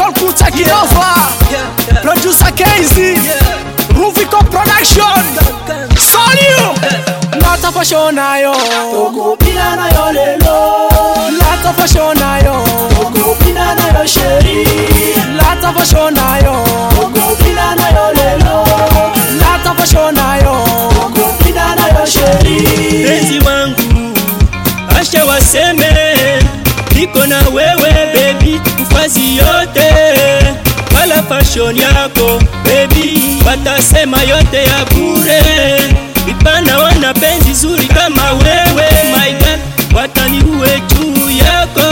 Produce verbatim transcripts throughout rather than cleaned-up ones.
Control Kuta Kinova, Producer Casey, Ruviko Production. Sorry, Lata Fashion ayo, Okupina na yo lelo, Lata Fashion ayo, okupina na yo sheri, Lata Fashion ayo, okupina na yo lelo, Lata Fashion ayo, okupina na yo sheri. Penzi wangu acha waseme, niko na wewe baby, ufazi yote wala fashion yako baby, watasema yote ya bure. Ipana wana penzi zuri kama wewe, my God, watani uwe juu yako,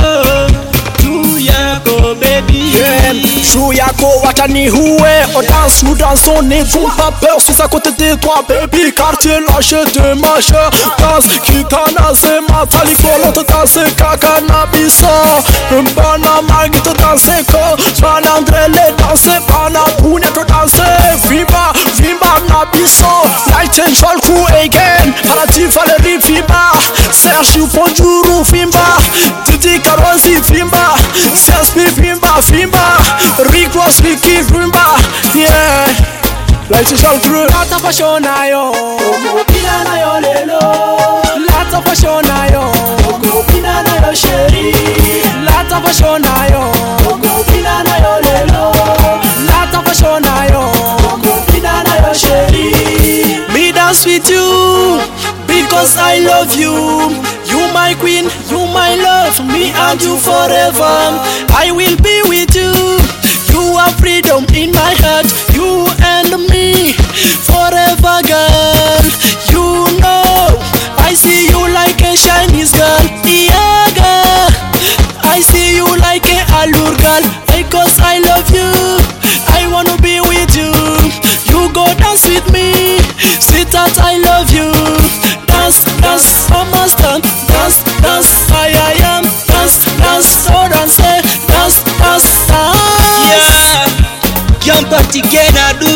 juu yako baby. yeah. Juu yako watani huwe, on danse, nous dansons, n'ayons pas peur si c'est à côté de toi baby, car tu es lâché de ma chère. Danse, kitana se matali kolonto danse kakana biso, mbana magi to danse ko, bana andrele danse, bana pune to danse, vimba, vimba na biso, night and fall crew again, Parati Valérie vimba, Serge Bonjour vimba, Didi Karosi vimba, Sespi vimba, vimba, Rick Ross Ricky vimba, yeah. Light and fall crew. Lata Fashion ayo, Okupina na yo lelo, Lata Fashion ayo, okupina na yo sheri, Lata Fashion ayo, okupina na yo lelo, Lata Fashion ayo. okupina na yo sheri. Me dance with you because I love you. You my queen, you my love, me and you forever. I will be with you. You are freedom in my heart, you and me forever, girl. You know I see you like a Chinese girl, yeah, girl. I see you like a allure girl, because I love you. I wanna be with you. You go dance with me, sweetheart, I love you. Dance, dance, almost done. Dance, dance, I, I am. Dance, dance, so dance, dance, dance, dance. Yeah, Young Party Genadu,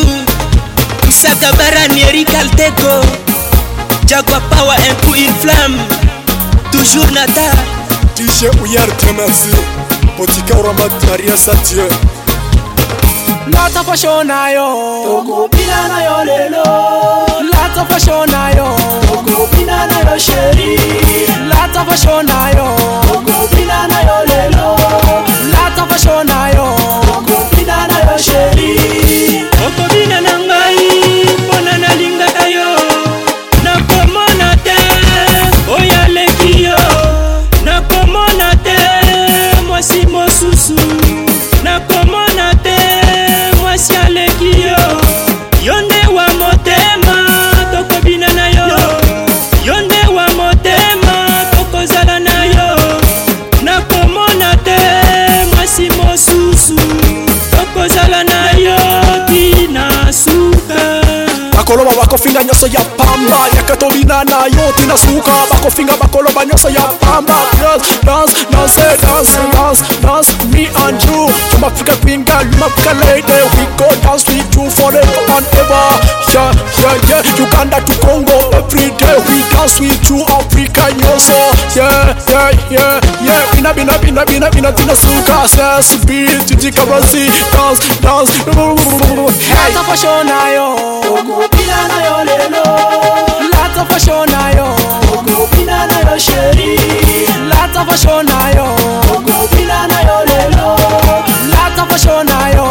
Isaka Barani Eric Altego, Jaguar Power and Coup in Flamme, toujours Nata. D J Ouyar Temerzi, Potika Uramat Maria Satie. Lata Fashion ayo, Okupina na yo lelo, Lata Fashion ayo, okupina na yo sheri, Lata Fashion ayo, okupina na yo lelo, Lata Fashion ayo, okupina na yo sheri. Okobina na ngai, pona na lingaka yo, nakomona te, oya leki yo, nakomona te, mwasi mosusu, nakomona te, mwasi aleki yo, yonde wa motema, tokobina na yo, yonde wa motema, tokozala na yo, nakomona te, mwasi mosusu, tokozala na yo, tina suka. bakoloba bakofinga nyoso ya pamba, yakatobina na yo tina suka, bakofinga bakoloba nyoso ya pamba. Girls, dance, dance, dance, dance, dance, me and you. From Africa queen girl, you Africa lady, we go dance with you forever and ever. Yeah, yeah, yeah, Uganda to Congo, every day we dance with you, Africa nyoso. Yeah, yeah, yeah, yeah, bina bina bina bina bina tina suka, says beat, Didi Karosi, dance, dance. Hey, Lata Fashion ayo, Okupina na yo lelo, Lata Fashion ayo, okupina na yo sheri, Lata Fashion ayo, okupina na yo lelo, Lata Fashion ayo,